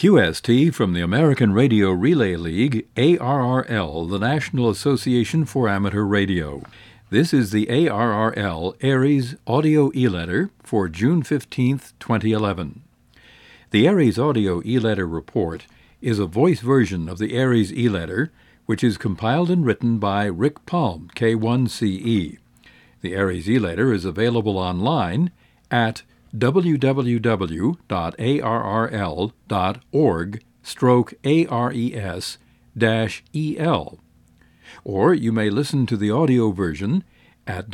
QST from the American Radio Relay League, ARRL, the National Association for Amateur Radio. This is the ARRL ARES Audio E-Letter for June 15, 2011. The ARES Audio E-Letter Report is a voice version of the ARES E-Letter, which is compiled and written by Rick Palm, K1CE. The ARES E-Letter is available online at www.arrl.org/ARES-EL, or you may listen to the audio version at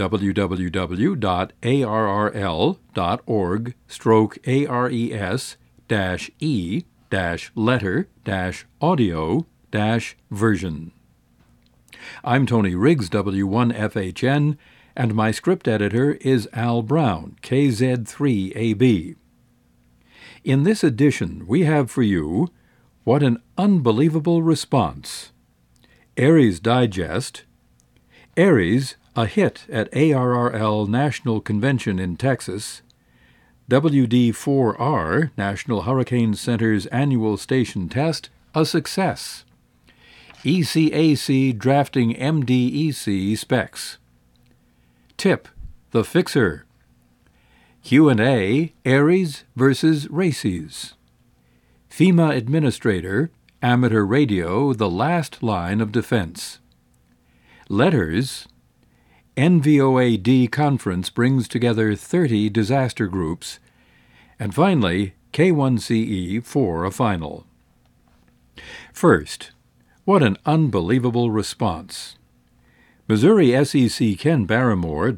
www.arrl.org/ARES-E-letter-audio-version. I'm Tony Riggs, W1FHN, and my script editor is Al Brown, KZ3AB. In this edition, we have for you, What an Unbelievable Response, ARES Digest, ARES, a hit at ARRL National Convention in Texas, WD4R, National Hurricane Center's annual station test, a success, ECAC drafting MDEC specs, Tip, the Fixer, Q&A, ARES versus RACES, FEMA Administrator, Amateur Radio, the last line of defense, Letters, NVOAD Conference brings together 30 disaster groups, and finally, K1CE for a final. First, what an unbelievable response. Missouri SEC Ken Barrymore,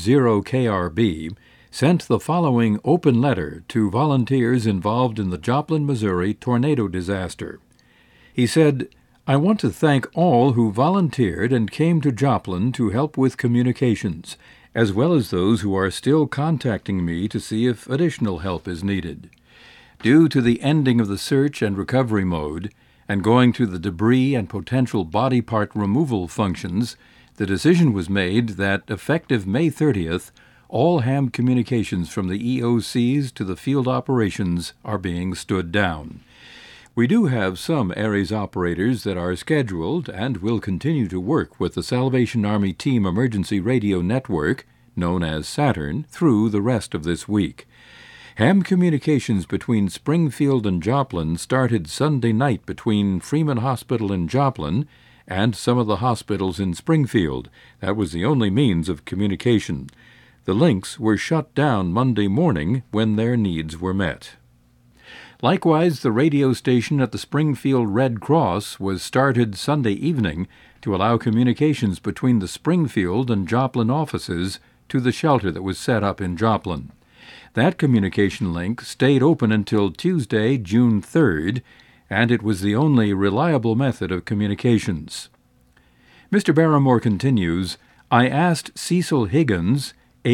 W0KRB, sent the following open letter to volunteers involved in the Joplin, Missouri tornado disaster. He said, "I want to thank all who volunteered and came to Joplin to help with communications, as well as those who are still contacting me to see if additional help is needed. Due to the ending of the search and recovery mode, and going to the debris and potential body part removal functions, the decision was made that, effective May 30th, all ham communications from the EOCs to the field operations are being stood down. We do have some ARES operators that are scheduled and will continue to work with the Salvation Army Team Emergency Radio Network, known as Saturn, through the rest of this week. Ham communications between Springfield and Joplin started Sunday night between Freeman Hospital in Joplin and some of the hospitals in Springfield. That was the only means of communication. The links were shut down Monday morning when their needs were met. Likewise, the radio station at the Springfield Red Cross was started Sunday evening to allow communications between the Springfield and Joplin offices to the shelter that was set up in Joplin. That communication link stayed open until Tuesday, June 3rd, and it was the only reliable method of communications. Mr. Barrymore continues, I asked Cecil Higgins,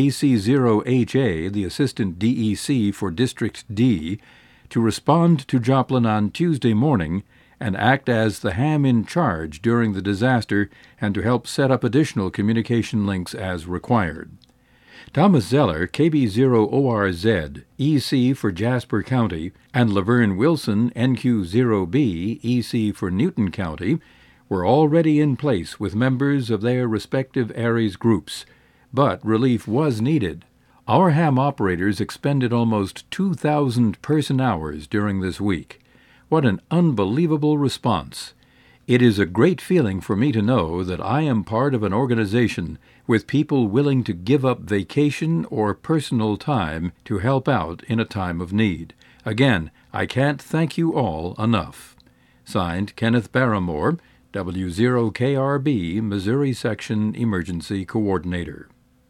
AC0HA, the Assistant DEC for District D, to respond to Joplin on Tuesday morning and act as the ham in charge during the disaster and to help set up additional communication links as required. Thomas Zeller, KB0ORZ, EC for Jasper County, and Laverne Wilson, NQ0B, EC for Newton County, were already in place with members of their respective ARES groups, but relief was needed. Our ham operators expended almost 2,000 person-hours during this week. What an unbelievable response! It is a great feeling for me to know that I am part of an organization with people willing to give up vacation or personal time to help out in a time of need. Again, I can't thank you all enough. Signed, Kenneth Barrymore, W0KRB, Missouri Section Emergency Coordinator.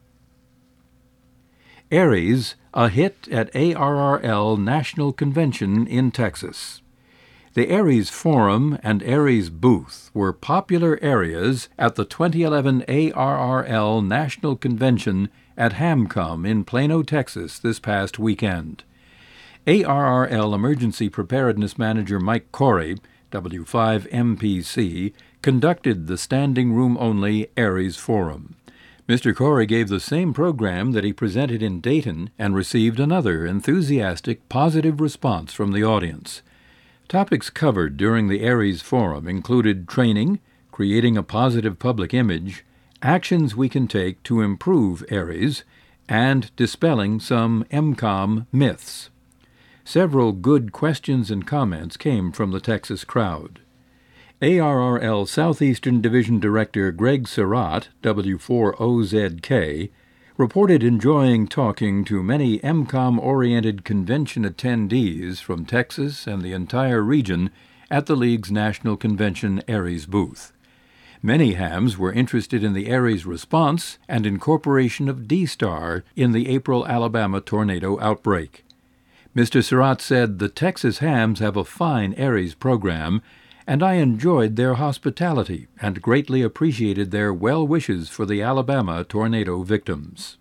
ARES, a hit at ARRL National Convention in Texas. The ARES Forum and ARES Booth were popular areas at the 2011 ARRL National Convention at HamCom in Plano, Texas this past weekend. ARRL Emergency Preparedness Manager Mike Corey, W5MPC, conducted the standing-room-only ARES Forum. Mr. Corey gave the same program that he presented in Dayton and received another enthusiastic, positive response from the audience. Topics covered during the ARES Forum included training, creating a positive public image, actions we can take to improve ARES, and dispelling some EMCOM myths. Several good questions and comments came from the Texas crowd. ARRL Southeastern Division Director Greg Surratt, W4OZK, reported enjoying talking to many EMCOM-oriented convention attendees from Texas and the entire region at the League's National Convention ARES booth. Many hams were interested in the ARES response and incorporation of D-Star in the April Alabama tornado outbreak. Mr. Surratt said the Texas hams have a fine ARES program, and I enjoyed their hospitality and greatly appreciated their well wishes for the Alabama tornado victims.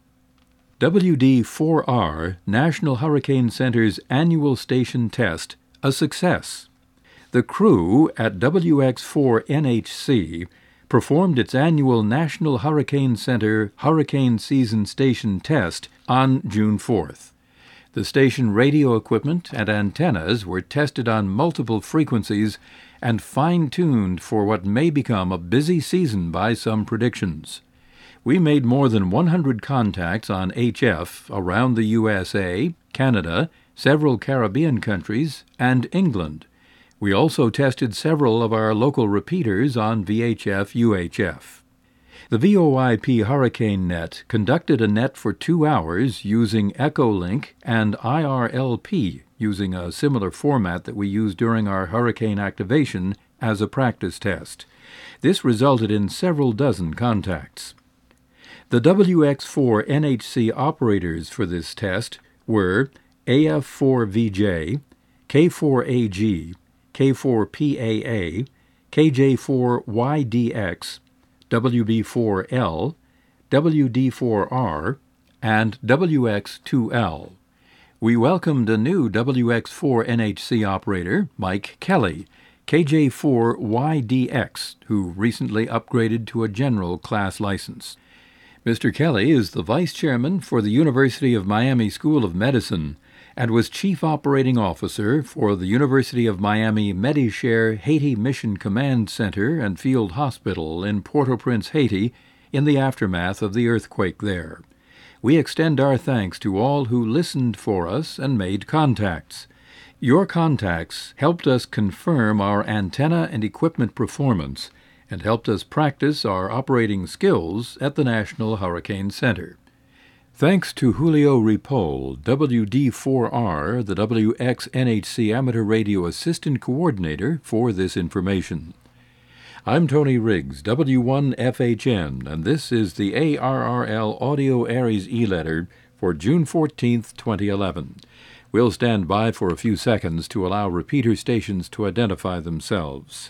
WD4R, National Hurricane Center's annual station test, a success. The crew at WX4NHC performed its annual National Hurricane Center Hurricane Season Station test on June 4th. The station radio equipment and antennas were tested on multiple frequencies and fine-tuned for what may become a busy season by some predictions. We made more than 100 contacts on HF around the USA, Canada, several Caribbean countries, and England. We also tested several of our local repeaters on VHF-UHF. The VOIP Hurricane Net conducted a net for 2 hours using Echolink and IRLP using a similar format that we used during our hurricane activation as a practice test. This resulted in several dozen contacts. The WX4 NHC operators for this test were AF4VJ, K4AG, K4PAA, KJ4YDX, WB4L, WD4R, and WX2L. We welcomed a new WX4 NHC operator, Mike Kelly, KJ4YDX, who recently upgraded to a general class license. Mr. Kelly is the Vice Chairman for the University of Miami School of Medicine and was Chief Operating Officer for the University of Miami Medi-Share Haiti Mission Command Center and Field Hospital in Port-au-Prince, Haiti, in the aftermath of the earthquake there. We extend our thanks to all who listened for us and made contacts. Your contacts helped us confirm our antenna and equipment performance and helped us practice our operating skills at the National Hurricane Center. Thanks to Julio Ripoll, WD4R, the WXNHC Amateur Radio Assistant Coordinator, for this information. I'm Tony Riggs, W1FHN, and this is the ARRL Audio ARES e-letter for June 14, 2011. We'll stand by for a few seconds to allow repeater stations to identify themselves.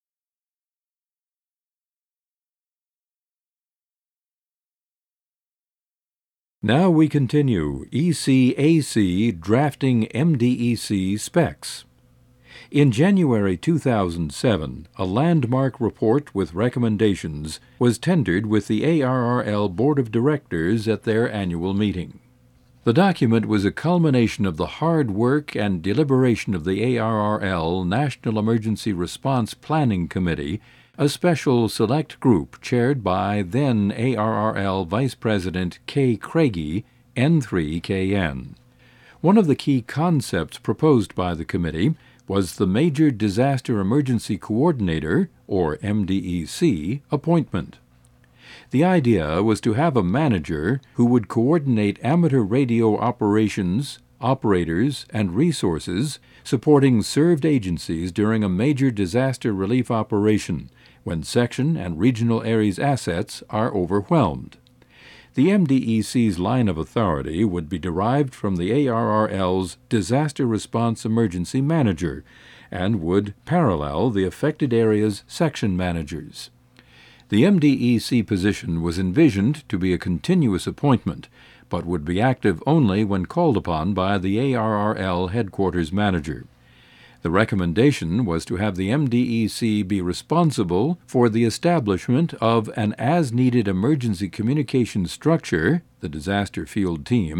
Now we continue ECAC drafting MDEC specs. In January 2007, a landmark report with recommendations was tendered with the ARRL Board of Directors at their annual meeting. The document was a culmination of the hard work and deliberation of the ARRL National Emergency Response Planning Committee, a special select group chaired by then ARRL Vice President Kay Craigie, N3KN. One of the key concepts proposed by the committee was the Major Disaster Emergency Coordinator, or MDEC, appointment. The idea was to have a manager who would coordinate amateur radio operations, operators, and resources supporting served agencies during a major disaster relief operation when section and regional ARES assets are overwhelmed. The MDEC's line of authority would be derived from the ARRL's Disaster Response Emergency Manager and would parallel the affected area's section managers. The MDEC position was envisioned to be a continuous appointment, but would be active only when called upon by the ARRL headquarters manager. The recommendation was to have the MDEC be responsible for the establishment of an as-needed emergency communication structure, the disaster field team,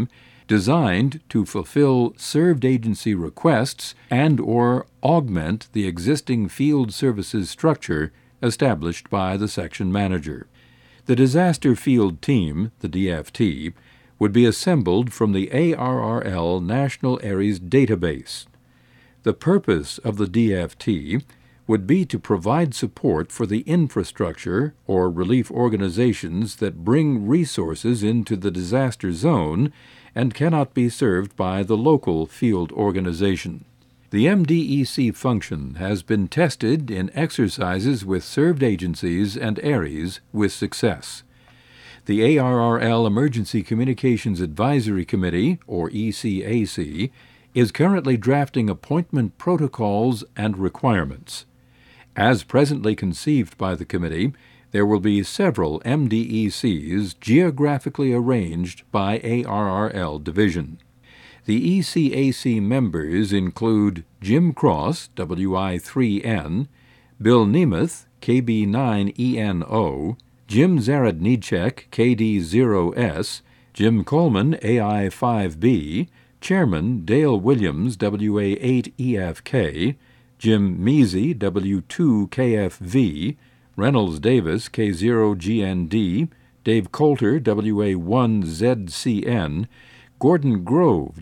designed to fulfill served agency requests and/or augment the existing field services structure established by the section manager. The Disaster Field Team, the DFT, would be assembled from the ARRL National ARES database. The purpose of the DFT would be to provide support for the infrastructure or relief organizations that bring resources into the disaster zone and cannot be served by the local field organization. The MDEC function has been tested in exercises with served agencies and ARES with success. The ARRL Emergency Communications Advisory Committee, or ECAC, is currently drafting appointment protocols and requirements. As presently conceived by the committee, there will be several MDECs geographically arranged by ARRL division. The ECAC members include Jim Cross, WI3N, Bill Nemeth, KB9ENO, Jim Zaradnicek, KD0S, Jim Coleman, AI5B, Chairman Dale Williams, WA8EFK, Jim Measy, W2KFV, Reynolds Davis, K0GND, Dave Coulter, WA1ZCN, Gordon Grove,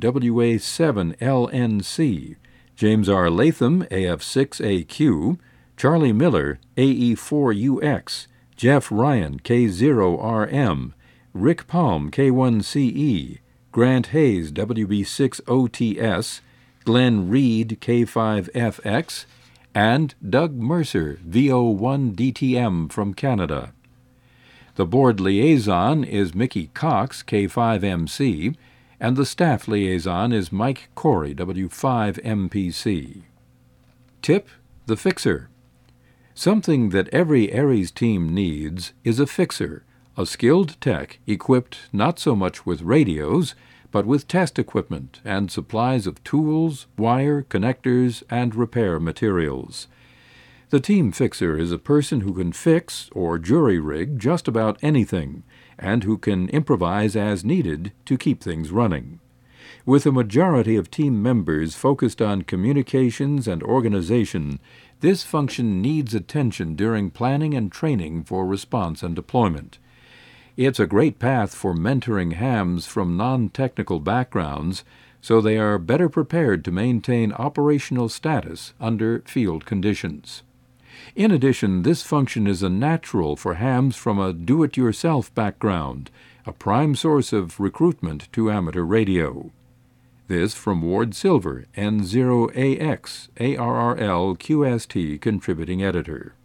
WA7LNC, James R. Latham, AF6AQ, Charlie Miller, AE4UX, Jeff Ryan, K0RM, Rick Palm, K1CE, Grant Hayes, WB6OTS, Glenn Reed, K5FX, and Doug Mercer, VO1DTM from Canada. The board liaison is Mickey Cox, K5MC, and the staff liaison is Mike Corey, W5MPC. Tip: the fixer. Something that every ARES team needs is a fixer, a skilled tech equipped not so much with radios, but with test equipment and supplies of tools, wire, connectors, and repair materials. The team fixer is a person who can fix or jury-rig just about anything, and who can improvise as needed to keep things running. With a majority of team members focused on communications and organization, this function needs attention during planning and training for response and deployment. It's a great path for mentoring hams from non-technical backgrounds, so they are better prepared to maintain operational status under field conditions. In addition, this function is a natural for hams from a do-it-yourself background, a prime source of recruitment to amateur radio. This from Ward Silver, N0AX, ARRL QST contributing editor.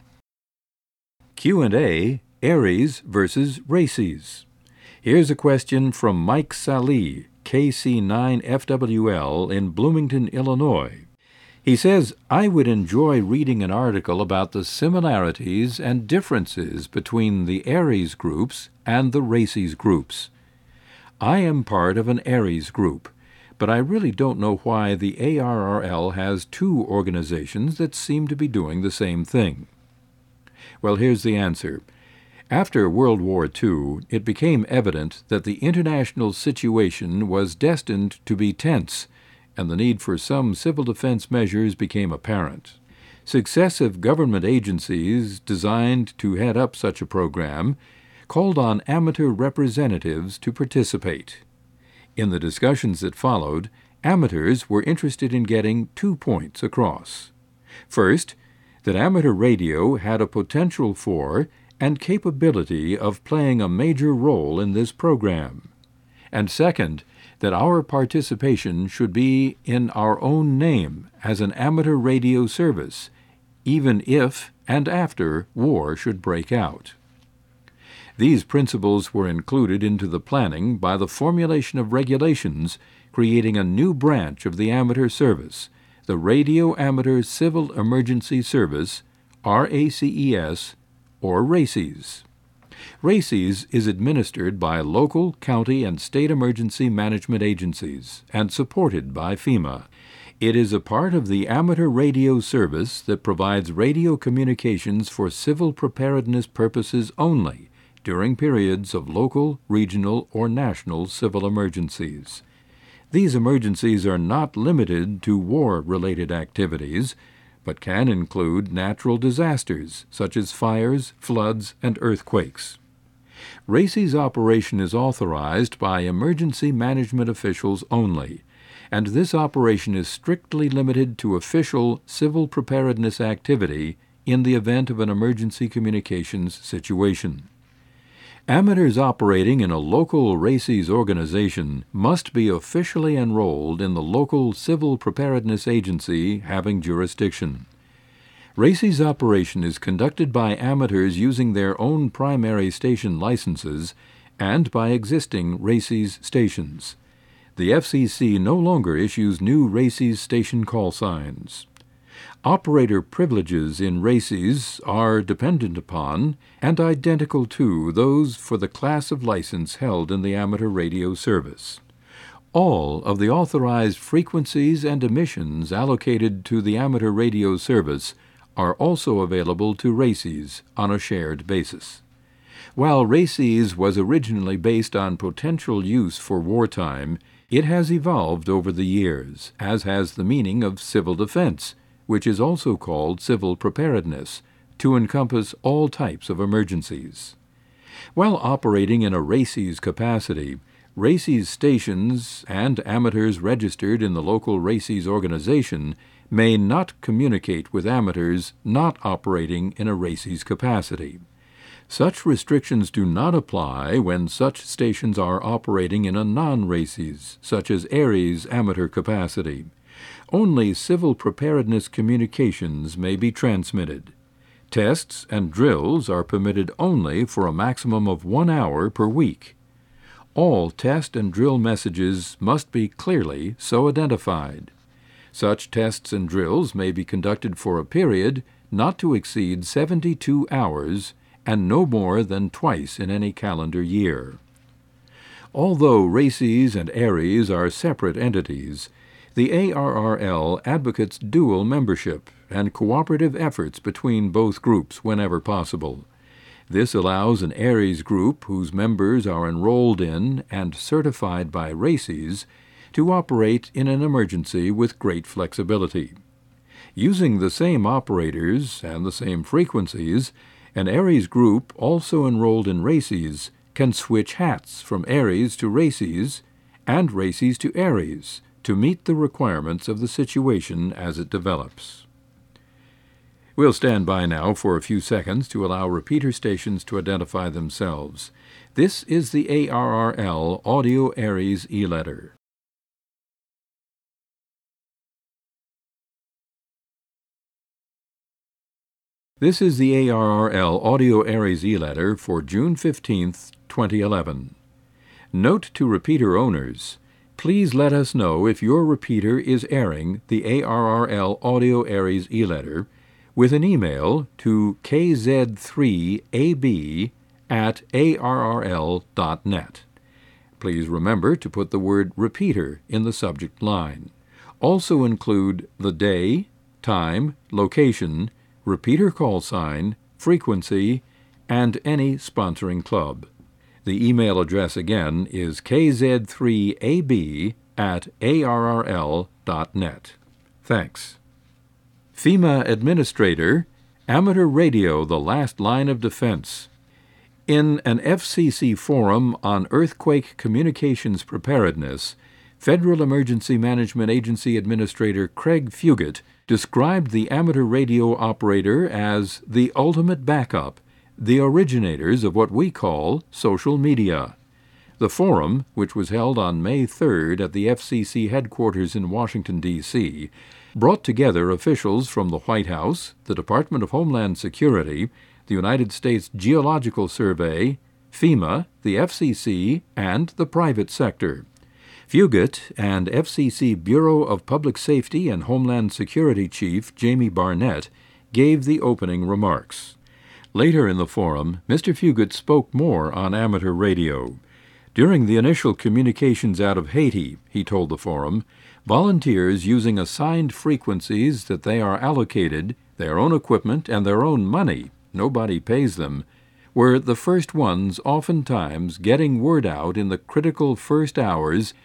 Q&A, ARES versus RACES. Here's a question from Mike Sallee, KC9FWL in Bloomington, Illinois. He says, I would enjoy reading an article about the similarities and differences between the ARES groups and the RACES groups. I am part of an ARES group, but I really don't know why the ARRL has two organizations that seem to be doing the same thing. Well, here's the answer. After World War II, it became evident that the international situation was destined to be tense, and the need for some civil defense measures became apparent. Successive government agencies designed to head up such a program called on amateur representatives to participate. In the discussions that followed, amateurs were interested in getting 2 points across. First, that amateur radio had a potential for and capability of playing a major role in this program. And second, that our participation should be in our own name as an amateur radio service, even if and after war should break out. These principles were included into the planning by the formulation of regulations creating a new branch of the amateur service, the Radio Amateur Civil Emergency Service, RACES, or RACES. RACES is administered by local, county, and state emergency management agencies and supported by FEMA. It is a part of the amateur radio service that provides radio communications for civil preparedness purposes only during periods of local, regional, or national civil emergencies. These emergencies are not limited to war-related activities, but can include natural disasters such as fires, floods, and earthquakes. RACES operation is authorized by emergency management officials only, and this operation is strictly limited to official civil preparedness activity in the event of an emergency communications situation. Amateurs operating in a local RACES organization must be officially enrolled in the local civil preparedness agency having jurisdiction. RACES operation is conducted by amateurs using their own primary station licenses and by existing RACES stations. The FCC no longer issues new RACES station call signs. Operator privileges in RACES are dependent upon and identical to those for the class of license held in the amateur radio service. All of the authorized frequencies and emissions allocated to the amateur radio service are also available to RACES on a shared basis. While RACES was originally based on potential use for wartime, it has evolved over the years, as has the meaning of civil defense, which is also called civil preparedness, to encompass all types of emergencies. While operating in a RACES capacity, RACES stations and amateurs registered in the local RACES organization may not communicate with amateurs not operating in a RACES capacity. Such restrictions do not apply when such stations are operating in a non-RACES, such as ARES amateur capacity. Only civil preparedness communications may be transmitted. Tests and drills are permitted only for a maximum of 1 hour per week. All test and drill messages must be clearly so identified. Such tests and drills may be conducted for a period not to exceed 72 hours and no more than twice in any calendar year. Although RACES and ARES are separate entities, the ARRL advocates dual membership and cooperative efforts between both groups whenever possible. This allows an ARES group whose members are enrolled in and certified by RACES to operate in an emergency with great flexibility. Using the same operators and the same frequencies, an ARES group also enrolled in RACES can switch hats from ARES to RACES and RACES to ARES to meet the requirements of the situation as it develops. We'll stand by now for a few seconds to allow repeater stations to identify themselves. This is the ARRL Audio ARES e-letter. This is the ARRL Audio ARES e-letter for June 15, 2011. Note to repeater owners: please let us know if your repeater is airing the ARRL Audio ARES e-letter with an email to kz3ab@arrl.net. Please remember to put the word repeater in the subject line. Also include the day, time, location, repeater call sign, frequency, and any sponsoring club. The email address again is kz3ab@arrl.net. Thanks. FEMA Administrator, Amateur Radio, the Last Line of Defense. In an FCC forum on earthquake communications preparedness, Federal Emergency Management Agency Administrator Craig Fugate described the amateur radio operator as the ultimate backup, the originators of what we call social media. The forum, which was held on May 3rd at the FCC headquarters in Washington, D.C., brought together officials from the White House, the Department of Homeland Security, the United States Geological Survey, FEMA, the FCC, and the private sector. Fugate and FCC Bureau of Public Safety and Homeland Security Chief Jamie Barnett gave the opening remarks. Later in the forum, Mr. Fugate spoke more on amateur radio. During the initial communications out of Haiti, he told the forum, volunteers using assigned frequencies that they are allocated, their own equipment, and their own money, nobody pays them, were the first ones oftentimes getting word out in the critical first hours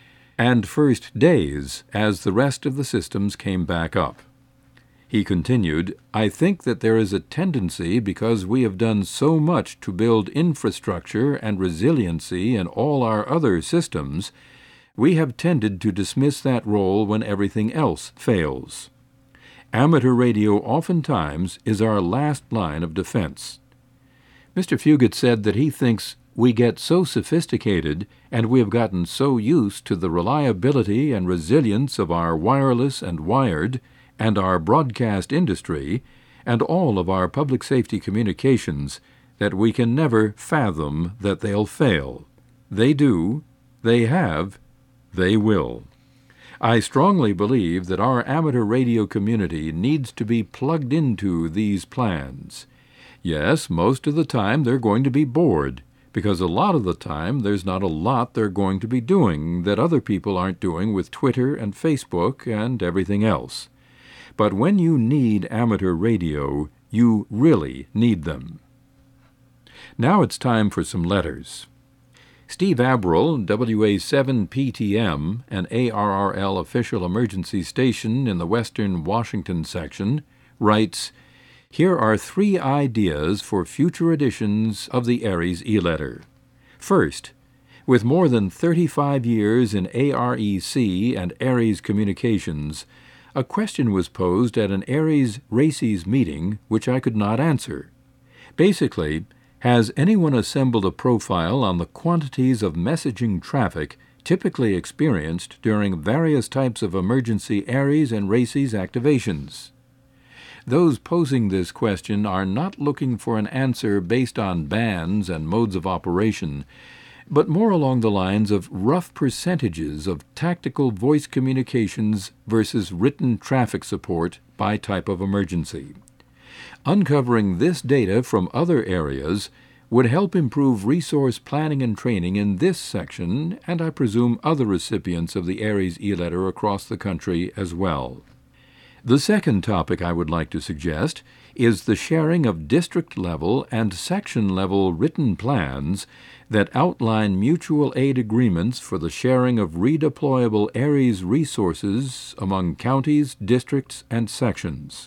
and first days as the rest of the systems came back up. He continued, "I think that there is a tendency, because we have done so much to build infrastructure and resiliency in all our other systems, we have tended to dismiss that role when everything else fails. Amateur radio oftentimes is our last line of defense." Mr. Fugit said that he thinks we get so sophisticated and we have gotten so used to the reliability and resilience of our wireless and wired and our broadcast industry and all of our public safety communications that we can never fathom that they'll fail. They do, they have, they will. I strongly believe that our amateur radio community needs to be plugged into these plans. Yes, most of the time they're going to be bored, because a lot of the time there's not a lot they're going to be doing that other people aren't doing with Twitter and Facebook and everything else. But when you need amateur radio, you really need them. Now it's time for some letters. Steve Abril, WA7PTM, an ARRL official emergency station in the Western Washington section, writes, "Here are 3 ideas for future editions of the ARES e-letter. First, with more than 35 years in AREC and ARES communications, a question was posed at an ARES RACES meeting which I could not answer. Basically, has anyone assembled a profile on the quantities of messaging traffic typically experienced during various types of emergency ARES and RACES activations? Those posing this question are not looking for an answer based on bands and modes of operation, but more along the lines of rough percentages of tactical voice communications versus written traffic support by type of emergency. Uncovering this data from other areas would help improve resource planning and training in this section, and I presume other recipients of the ARES e-letter across the country as well. The second topic I would like to suggest is the sharing of district-level and section-level written plans that outline mutual aid agreements for the sharing of redeployable ARES resources among counties, districts, and sections.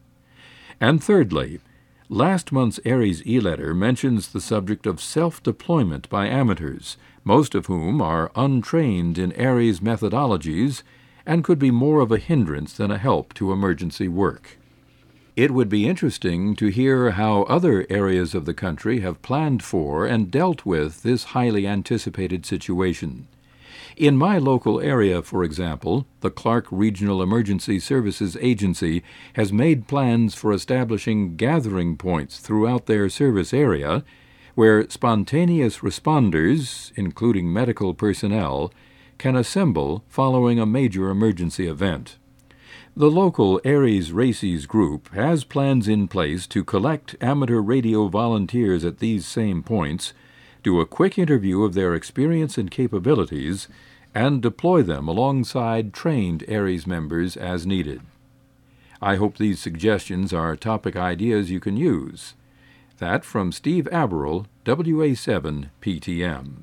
And thirdly, last month's ARES e-letter mentions the subject of self-deployment by amateurs, most of whom are untrained in ARES methodologies and could be more of a hindrance than a help to emergency work. It would be interesting to hear how other areas of the country have planned for and dealt with this highly anticipated situation. In my local area, for example, the Clark Regional Emergency Services Agency has made plans for establishing gathering points throughout their service area where spontaneous responders, including medical personnel, can assemble following a major emergency event. The local ARES RACES group has plans in place to collect amateur radio volunteers at these same points, do a quick interview of their experience and capabilities, and deploy them alongside trained ARES members as needed. I hope these suggestions are topic ideas you can use. That from Steve Abril, WA7PTM.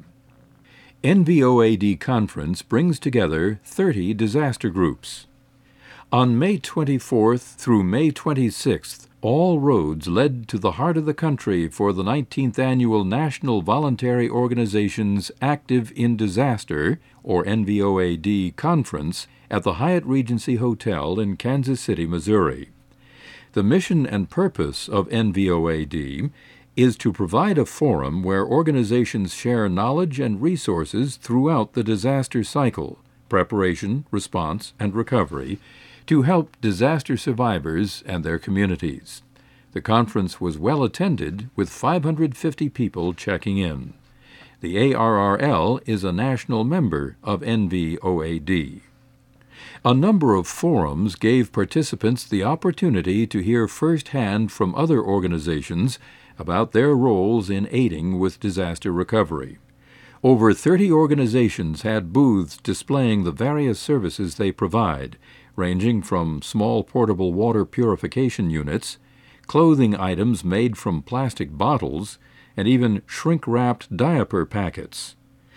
NVOAD Conference brings together 30 disaster groups. On May 24th through May 26th, all roads led to the heart of the country for the 19th Annual National Voluntary Organizations Active in Disaster, or NVOAD, Conference at the Hyatt Regency Hotel in Kansas City, Missouri. The mission and purpose of NVOAD is to provide a forum where organizations share knowledge and resources throughout the disaster cycle, preparation, response, and recovery, to help disaster survivors and their communities. The conference was well attended, with 550 people checking in. The ARRL is a national member of NVOAD. A number of forums gave participants the opportunity to hear firsthand from other organizations about their roles in aiding with disaster recovery. Over 30 organizations had booths displaying the various services they provide, ranging from small portable water purification units, clothing items made from plastic bottles, and even shrink-wrapped diaper packets.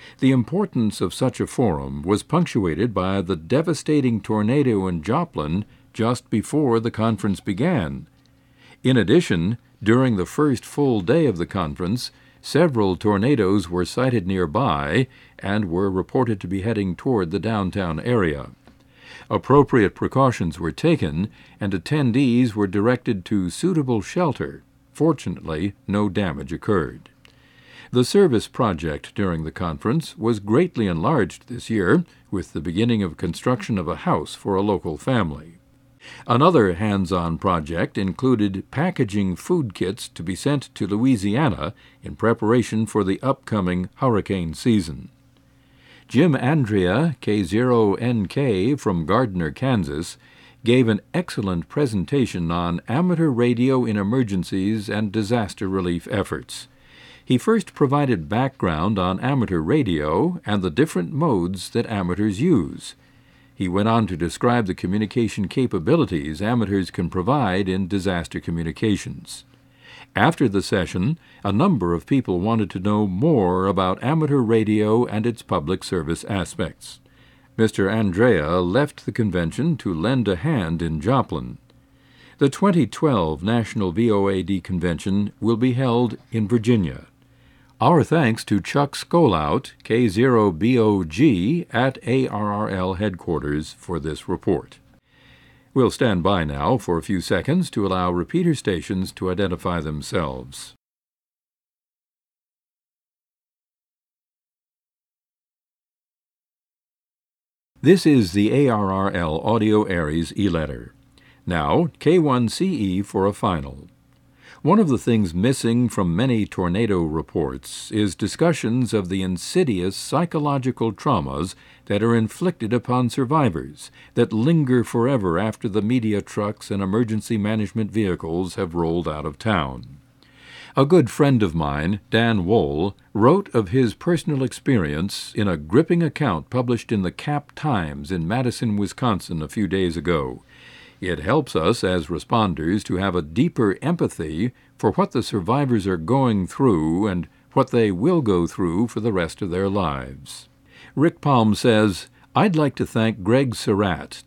The importance of such a forum was punctuated by the devastating tornado in Joplin just before the conference began. In addition, during the first full day of the conference, several tornadoes were sighted nearby and were reported to be heading toward the downtown area. Appropriate precautions were taken, and attendees were directed to suitable shelter. Fortunately, no damage occurred. The service project during the conference was greatly enlarged this year, with the beginning of construction of a house for a local family. Another hands-on project included packaging food kits to be sent to Louisiana in preparation for the upcoming hurricane season. Jim Andrea, K0NK from Gardner, Kansas, gave an excellent presentation on amateur radio in emergencies and disaster relief efforts. He first provided background on amateur radio and the different modes that amateurs use. He went on to describe the communication capabilities amateurs can provide in disaster communications. After the session, a number of people wanted to know more about amateur radio and its public service aspects. Mr. Andrea left the convention to lend a hand in Joplin. The 2012 National VOAD Convention will be held in Virginia. Our thanks to Chuck Skolout, K0BOG, at ARRL headquarters for this report. We'll stand by now for a few seconds to allow repeater stations to identify themselves. This is the ARRL Audio Aries e-letter. Now, K1CE for a final. One of the things missing from many tornado reports is discussions of the insidious psychological traumas that are inflicted upon survivors that linger forever after the media trucks and emergency management vehicles have rolled out of town. A good friend of mine, Dan Wohl, wrote of his personal experience in a gripping account published in the Cap Times in Madison, Wisconsin a few days ago. It helps us as responders to have a deeper empathy for what the survivors are going through and what they will go through for the rest of their lives. Rick Palm says, "I'd like to thank Greg Surratt,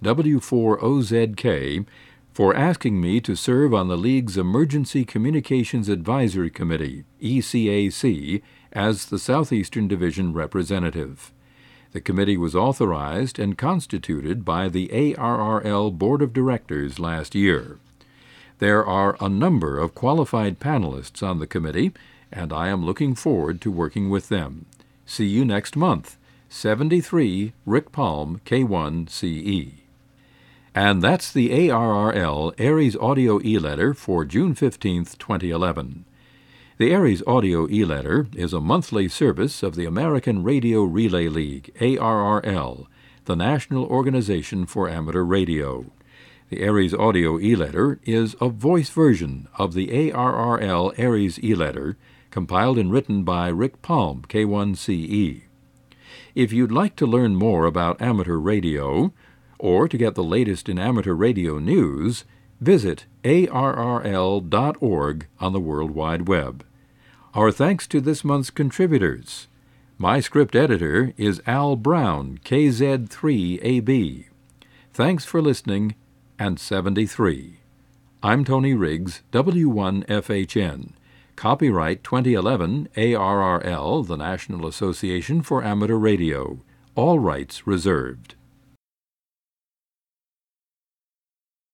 W4OZK, for asking me to serve on the League's Emergency Communications Advisory Committee, ECAC, as the Southeastern Division representative. The committee was authorized and constituted by the ARRL Board of Directors last year. There are a number of qualified panelists on the committee, and I am looking forward to working with them. See you next month. 73 Rick Palm, K1CE." And that's the ARRL Aries Audio e-letter for June 15, 2011. The Aries Audio e-letter is a monthly service of the American Radio Relay League, ARRL, the National Organization for Amateur Radio. The Aries Audio e-letter is a voice version of the ARRL Aries e-letter, compiled and written by Rick Palm, K1CE. If you'd like to learn more about amateur radio, or to get the latest in amateur radio news, visit arrl.org on the World Wide Web. Our thanks to this month's contributors. My script editor is Al Brown, KZ3AB. Thanks for listening, and 73. I'm Tony Riggs, W1FHN. Copyright 2011 ARRL, the National Association for Amateur Radio. All rights reserved.